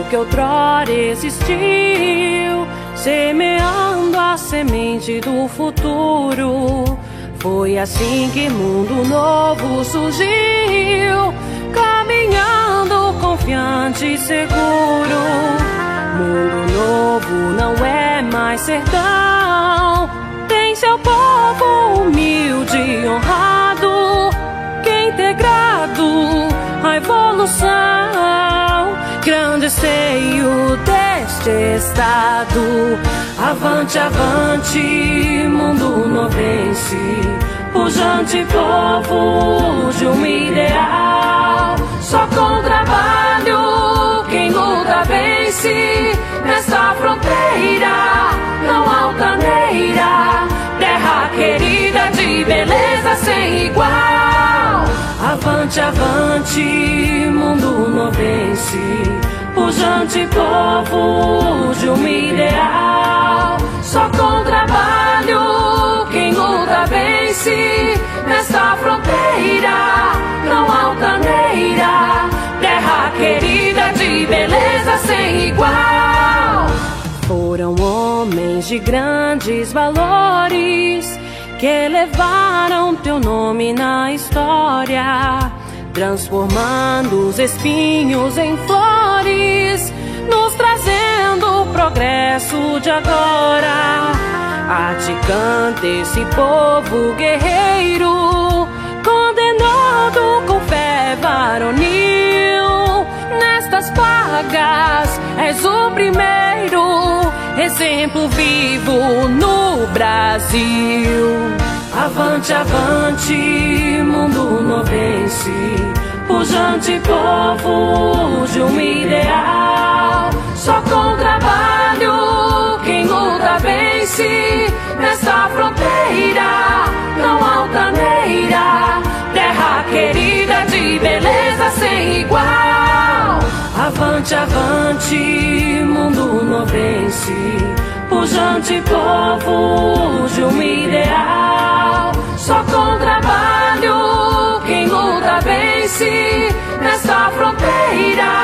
do que outrora existiu, semeando a semente do futuro. Foi assim que mundo novo surgiu, caminhando confiante e seguro. Mundo novo não é mais sertão, tem seu povo humilde e honrado, que é integrado à evolução. Grande seio deste estado, avante, avante, mundo novense, pujante povo de um ideal. Só com trabalho quem luta vence, nessa fronteira não altaneira, terra querida de beleza sem igual. Avante, avante, mundo novense, pujante povo de um ideal. Só com trabalho quem luta vence, nessa fronteira não altaneira, terra querida de beleza sem igual. Foram homens de grandes valores que elevaram teu nome na história, transformando os espinhos em flores, nos trazendo o progresso de agora. A ti canta esse povo guerreiro, condenado com fé varonil. Nestas vagas és o primeiro exemplo vivo no Brasil. Avante, avante, mundo novense, pujante povo de um ideal. Só com trabalho quem luta vence, nessa fronteira não altaneira, terra querida de beleza sem igual. Avante, avante, mundo novense, pujante povo de um ideal. Só com trabalho quem luta vence, nessa fronteira